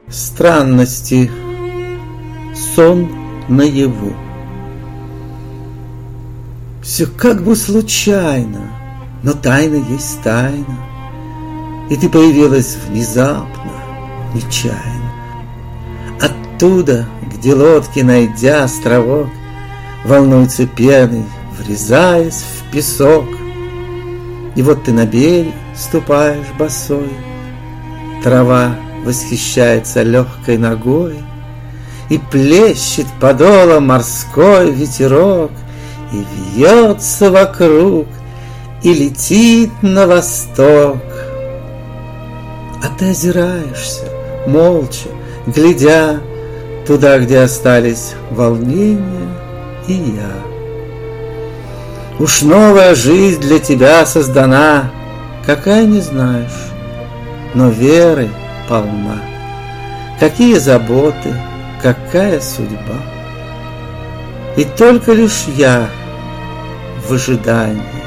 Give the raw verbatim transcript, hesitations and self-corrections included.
Странности. Сон наяву. Все как бы случайно, но тайна есть тайна, и ты появилась внезапно, нечаянно. Оттуда, где лодки, найдя островок, волнуются пеной, врезаясь в песок. И вот ты на берег ступаешь босой, трава восхищается легкой ногой, и плещет подолом морской ветерок, и вьется вокруг, и летит на восток. А ты озираешься, молча, глядя туда, где остались волнения и я. Уж новая жизнь для тебя создана, какая не знаешь, но веры полна. Какие заботы, какая судьба. И только лишь я в ожидании